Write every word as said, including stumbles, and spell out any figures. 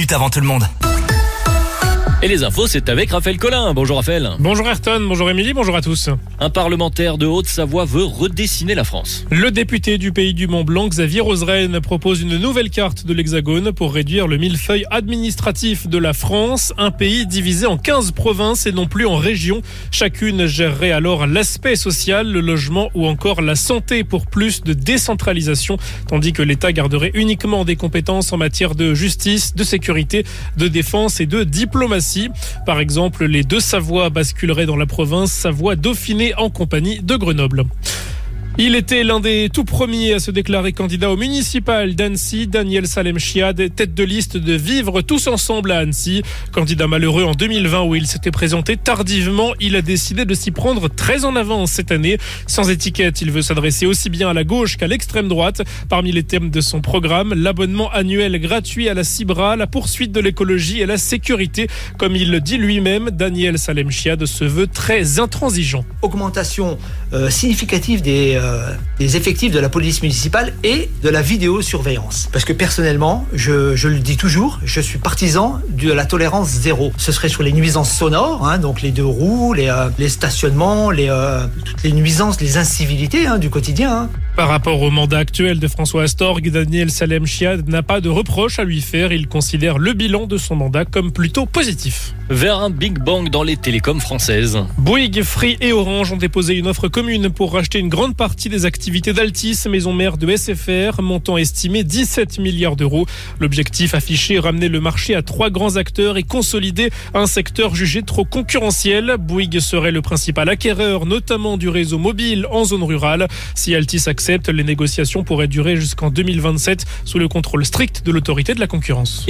minutes avant tout le monde. Et les infos, c'est avec Raphaël Collin. Bonjour Raphaël. Bonjour Ayrton, bonjour Émilie, bonjour à tous. Un parlementaire de Haute-Savoie veut redessiner la France. Le député du Pays du Mont-Blanc, Xavier Roseraine, propose une nouvelle carte de l'Hexagone pour réduire le millefeuille administratif de la France. Un pays divisé en quinze provinces et non plus en régions. Chacune gérerait alors l'aspect social, le logement ou encore la santé pour plus de décentralisation, tandis que l'État garderait uniquement des compétences en matière de justice, de sécurité, de défense et de diplomatie. Par exemple, les deux Savoies basculeraient dans la province Savoie-Dauphiné en compagnie de Grenoble. Il était l'un des tout premiers à se déclarer candidat au municipal d'Annecy. Daniel Salem Chiad, tête de liste de Vivre tous ensemble à Annecy. Candidat malheureux en deux mille vingt où il s'était présenté tardivement, il a décidé de s'y prendre très en avance cette année. Sans étiquette, il veut s'adresser aussi bien à la gauche qu'à l'extrême droite. Parmi les thèmes de son programme, l'abonnement annuel gratuit à la Cibra, la poursuite de l'écologie et la sécurité. Comme il le dit lui-même, Daniel Salem Chiad se veut très intransigeant. Augmentation euh, significative des... Euh des effectifs de la police municipale et de la vidéosurveillance. Parce que personnellement, je, je le dis toujours, je suis partisan de la tolérance zéro. Ce serait sur les nuisances sonores, hein, donc les deux roues, les, euh, les stationnements, les, euh, toutes les nuisances, les incivilités hein, du quotidien. Hein. Par rapport au mandat actuel de François Astorg, Daniel Salem Chiad n'a pas de reproche à lui faire. Il considère le bilan de son mandat comme plutôt positif. Vers un Big Bang dans les télécoms françaises. Bouygues, Free et Orange ont déposé une offre commune pour racheter une grande partie des activités d'Altis, maison mère de S F R, montant estimé dix-sept milliards d'euros. L'objectif affiché, ramener le marché à trois grands acteurs et consolider un secteur jugé trop concurrentiel. Bouygues serait le principal acquéreur, notamment du réseau mobile en zone rurale. Si Altis accepte, les négociations pourraient durer jusqu'en deux mille vingt-sept sous le contrôle strict de l'autorité de la concurrence.